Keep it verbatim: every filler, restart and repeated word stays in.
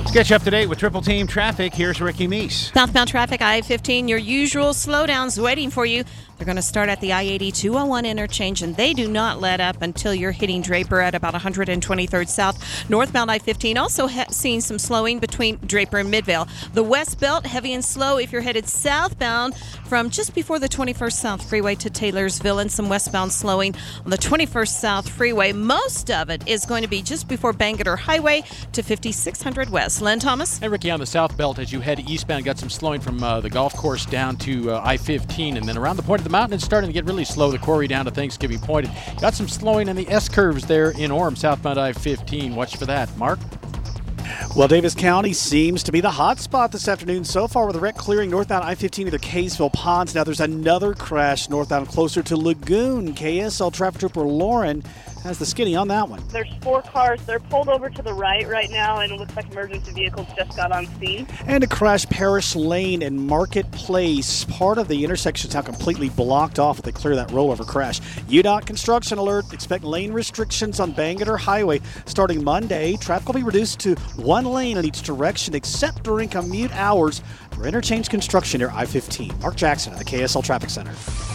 To get you up to date with Triple Team Traffic, here's Ricky Meese. Southbound traffic, I fifteen, your usual slowdowns waiting for you. They're going to start at the I eighty two oh one interchange, and they do not let up until you're hitting Draper at about one hundred twenty-third South. Northbound I fifteen also ha- seeing some slowing between Draper and Midvale. The West Belt, heavy and slow if you're headed southbound from just before the twenty-first South Freeway to Taylorsville, and some westbound slowing on the twenty-first South Freeway. Most of it is going to be just before Bangerter Highway to fifty-six hundred West. Len Thomas? Hey, Ricky, on the South Belt, as you head eastbound, got some slowing from uh, the golf course down to uh, I fifteen, and then around the point of the mountain, it's starting to get really slow. The quarry down to Thanksgiving Point. And got some slowing in the S-curves there in Orem, southbound I fifteen. Watch for that. Mark? Well, Davis County seems to be the hot spot this afternoon so far, with the wreck clearing northbound I fifteen to the Kaysville Ponds. Now there's another crash northbound closer to Lagoon. K S L Traffic Trooper Lauren has the skinny on that one. There's four cars. They're pulled over to the right right now, and it looks like emergency vehicles just got on scene. And a crash Parish Lane and Marketplace. Part of the intersection is now completely blocked off if they clear that rollover crash. U D O T construction alert. Expect lane restrictions on Bangerter Highway starting Monday. Traffic will be reduced to one lane in each direction except during commute hours for interchange construction near I fifteen. Mark Jackson at the K S L Traffic Center.